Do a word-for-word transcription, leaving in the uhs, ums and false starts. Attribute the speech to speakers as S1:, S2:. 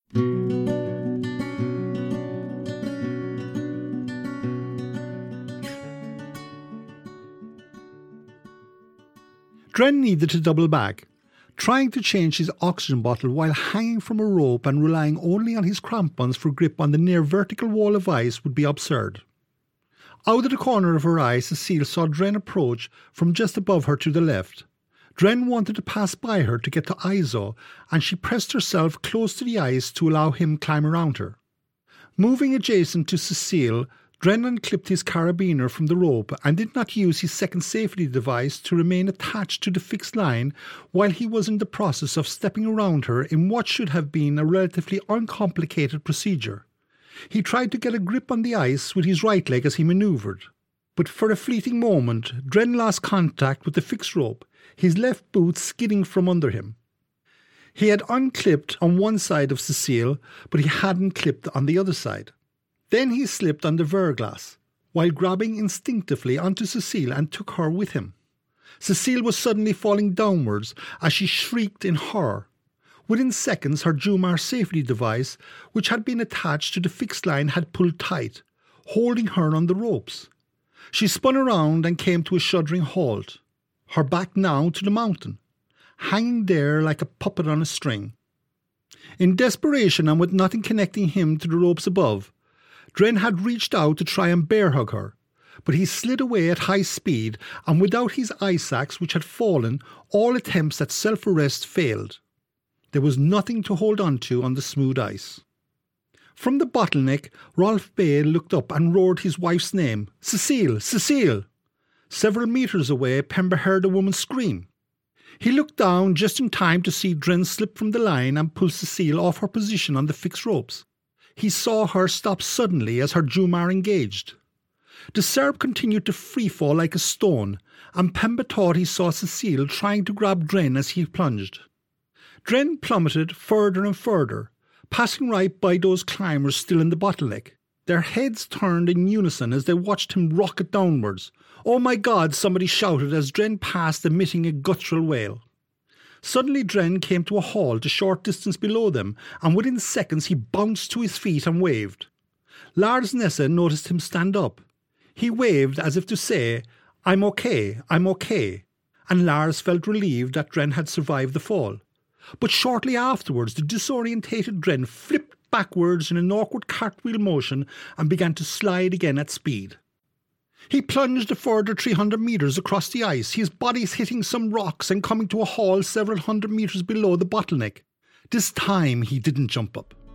S1: Dren needed to double back. Trying to change his oxygen bottle while hanging from a rope and relying only on his crampons for grip on the near vertical wall of ice would be absurd. Out of the corner of her eye, Cecile saw Dren approach from just above her to the left. Dren wanted to pass by her to get to Izo, and she pressed herself close to the ice to allow him climb around her. Moving adjacent to Cecile, Dren unclipped his carabiner from the rope and did not use his second safety device to remain attached to the fixed line while he was in the process of stepping around her in what should have been a relatively uncomplicated procedure. He tried to get a grip on the ice with his right leg as he manoeuvred, but for a fleeting moment Dren lost contact with the fixed rope, his left boot skidding from under him. He had unclipped on one side of Cecile, but he hadn't clipped on the other side. Then he slipped on the verglass, while grabbing instinctively onto Cecile and took her with him. Cecile was suddenly falling downwards as she shrieked in horror. Within seconds her Jumar safety device, which had been attached to the fixed line, had pulled tight, holding her on the ropes. She spun around and came to a shuddering halt, her back now to the mountain, hanging there like a puppet on a string. In desperation and with nothing connecting him to the ropes above, Dren had reached out to try and bear hug her, but he slid away at high speed, and without his ice axe which had fallen, all attempts at self-arrest failed. There was nothing to hold on to on the smooth ice. From the bottleneck, Rolf Bale looked up and roared his wife's name, "Cecile! Cecile!" Several metres away, Pember heard a woman scream. He looked down just in time to see Dren slip from the line and pull Cecile off her position on the fixed ropes. He saw her stop suddenly as her Jumar engaged. The Serb continued to freefall like a stone, and Pember thought he saw Cecile trying to grab Dren as he plunged. Dren plummeted further and further, passing right by those climbers still in the bottleneck. Their heads turned in unison as they watched him rocket downwards. "Oh my God!" somebody shouted as Dren passed, emitting a guttural wail. Suddenly Dren came to a halt a short distance below them, and within seconds he bounced to his feet and waved. Lars Nesse noticed him stand up. He waved as if to say, "I'm okay, I'm okay," and Lars felt relieved that Dren had survived the fall. But shortly afterwards the disorientated Dren flipped backwards in an awkward cartwheel motion and began to slide again at speed. He plunged a further three hundred metres across the ice, his body hitting some rocks and coming to a halt several hundred metres below the bottleneck. This time he didn't jump up.